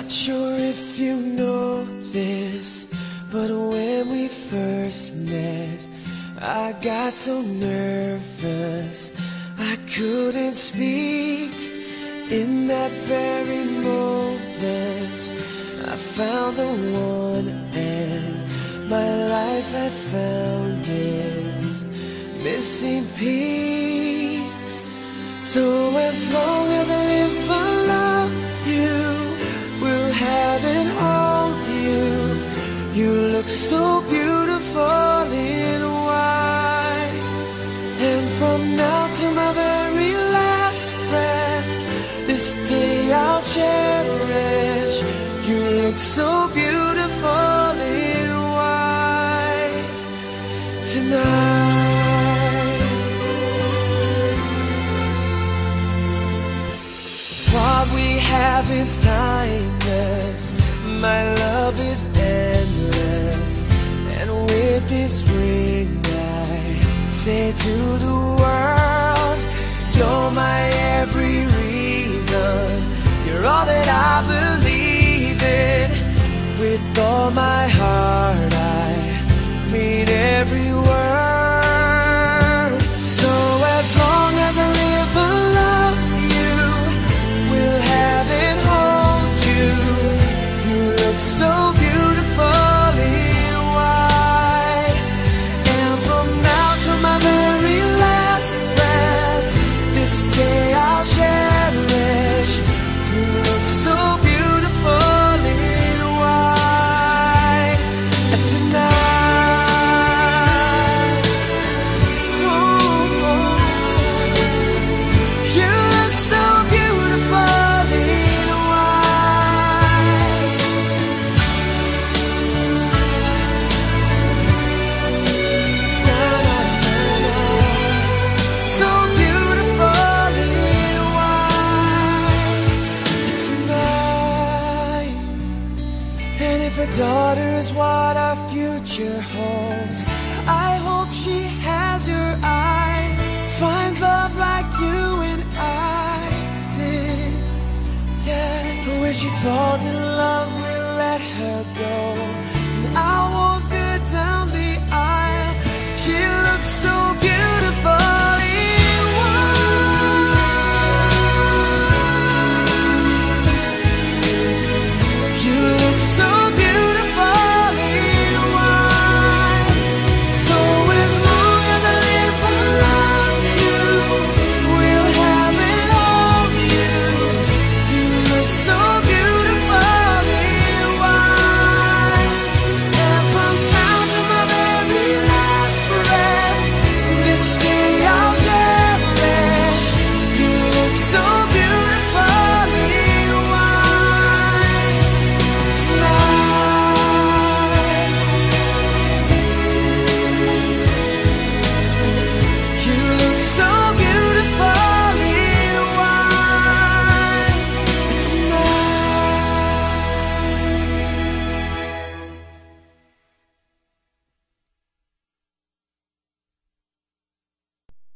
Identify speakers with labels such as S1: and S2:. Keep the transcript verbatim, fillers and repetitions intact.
S1: Not sure if you know this, but when we first met, I got so nervous I couldn't speak. In that very moment, I found the one, and my life had found its missing piece. So as long as I live, I love you, will have and hold you. You look so beautiful in white, and from now to my very last breath, this day I'll cherish. You look so beautiful in white tonight. What we have is timeless, my love is endless, and with this ring I say to the world, you're my every reason, you're all that I believe in. With all my heart I mean every word. So as long as I live, I love you, will have and hold you. You look so beautiful in white, and from now to my very last breath, this day I'll cherish. You look so beautiful in white tonight. Ooh, you look so beautiful in white. Na, na, na, na. So beautiful in white tonight. And if a daughter is what our future holds, I hope she has your eyes, finds love like you and I did. Yeah, but when she falls in love, we'll let her